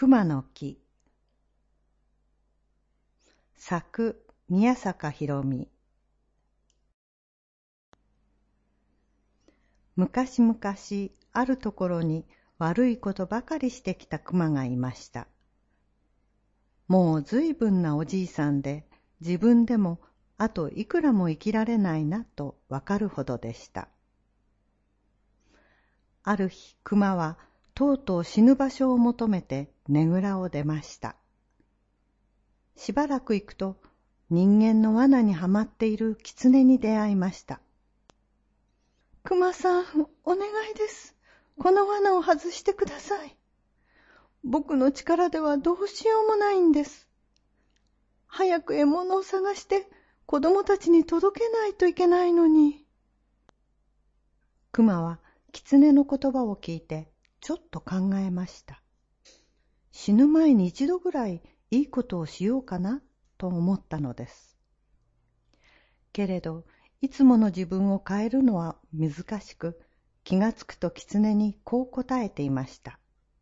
熊の木。作、宮坂博美。昔々、あるところに悪いことばかりしてきた熊がいました。もうずいぶんなおじいさんで、自分でもあといくらも生きられないなとわかるほどでした。ある日、熊はとうとう死ぬ場所を求めてねぐらを出ました。しばらく行くと、人間の罠にはまっている狐に出会いました。熊さん、お願いです。この罠を外してください。僕の力ではどうしようもないんです。早く獲物を探して子供たちに届けないといけないのに。熊は狐の言葉を聞いてちょっと考えました。死ぬ前に一度ぐらいいいことをしようかなと思ったのです。けれど、いつもの自分を変えるのは難しく、気がつくと狐にこう答えていました。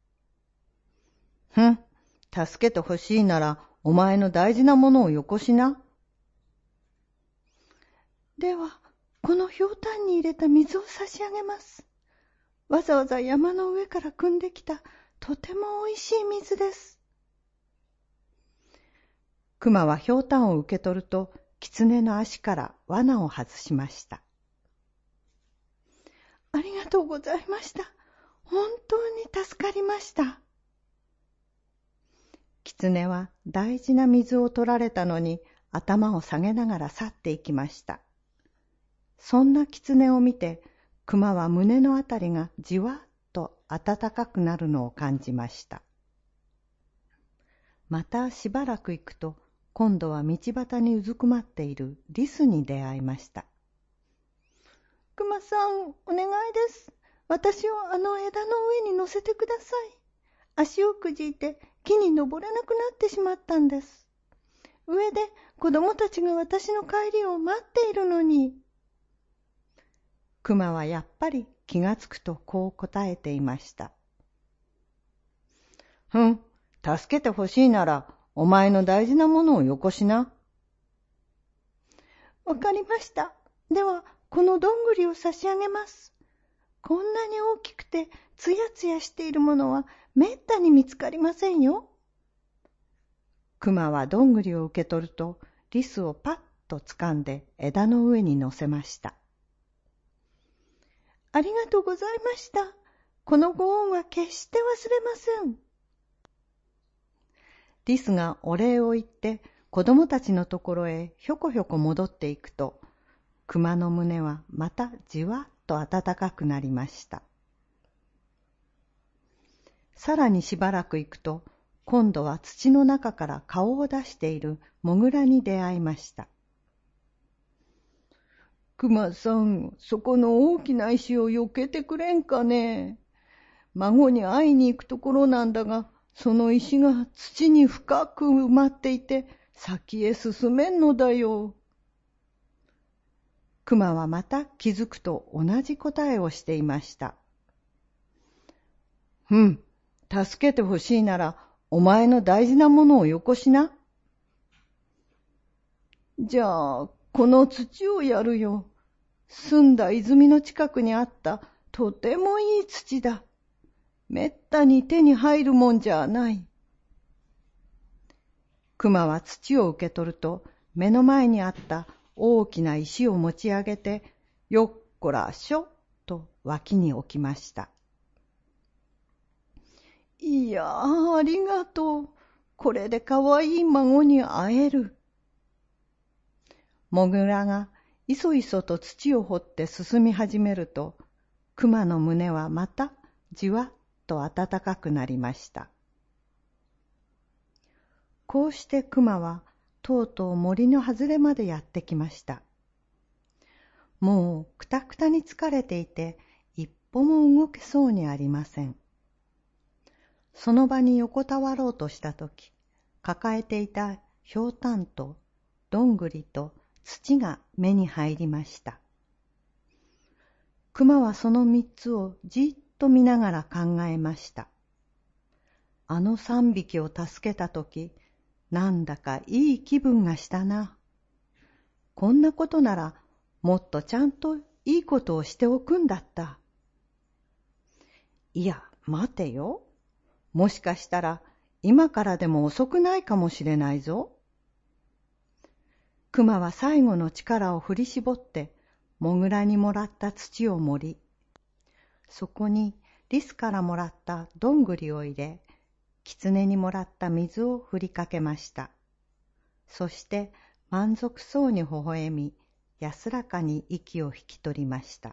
助けてほしいなら、お前の大事なものをよこしな。では、このひょうたんに入れた水を差し上げます。わざわざ山の上から汲んできた、とてもおいしい水です。熊はひょうたんを受け取ると、狐の足から罠を外しました。ありがとうございました。本当に助かりました。狐は大事な水を取られたのに頭を下げながら去っていきました。そんな狐を見て、熊は胸のあたりがじわっと暖かくなるのを感じました。またしばらく行くと、今度は道端にうずくまっているリスに出会いました。熊さん、お願いです。私をあの枝の上に乗せてください。足をくじいて木に登れなくなってしまったんです。上で子供たちが私の帰りを待っているのに。熊はやっぱり気がつくとこう答えていました。助けてほしいなら、お前の大事なものをよこしな。わかりました。では、このどんぐりを差し上げます。こんなに大きくてつやつやしているものはめったに見つかりませんよ。熊はどんぐりを受け取ると、リスをパッと掴んで枝の上に乗せました。ありがとうございました。このご恩は決して忘れません。リスがお礼を言って子供たちのところへひょこひょこ戻っていくと、熊の胸はまたじわっと暖かくなりました。さらにしばらく行くと、今度は土の中から顔を出しているモグラに出会いました。熊さん、そこの大きな石を避けてくれんかね。孫に会いに行くところなんだが、その石が土に深く埋まっていて、先へ進めんのだよ。熊はまた気づくと同じ答えをしていました。助けてほしいなら、お前の大事なものをよこしな。じゃあ、この土をやるよ。澄んだ泉の近くにあったとてもいい土だ。めったに手に入るもんじゃない。熊は土を受け取ると、目の前にあった大きな石を持ち上げて、よっこらしょと脇に置きました。いやあ、ありがとう。これでかわいい孫に会える。モグラがいそいそと土を掘って進み始めると、熊の胸はまたじわっと暖かくなりました。こうして熊はとうとう森の外れまでやってきました。もうくたくたに疲れていて、一歩も動けそうにありません。その場に横たわろうとしたとき、抱えていたひょうたんとどんぐりと土が目に入りました。熊はその三つをじっと見ながら考えました。 あの3匹を助けたとき、なんだかいい気分がしたな。こんなことならもっとちゃんといいことをしておくんだった。いや、待てよ。もしかしたら今からでも遅くないかもしれないぞ。熊は最後の力を振り絞ってモグラにもらった土を盛り、そこにリスからもらったどんぐりを入れ、狐にもらった水を振りかけました。そして満足そうに微笑み、安らかに息を引き取りました。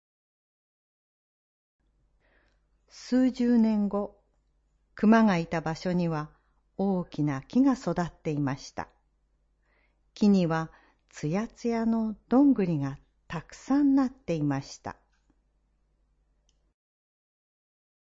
数十年後、熊がいた場所には大きな木が育っていました。木にはつやつやのどんぐりがたくさんなっていました。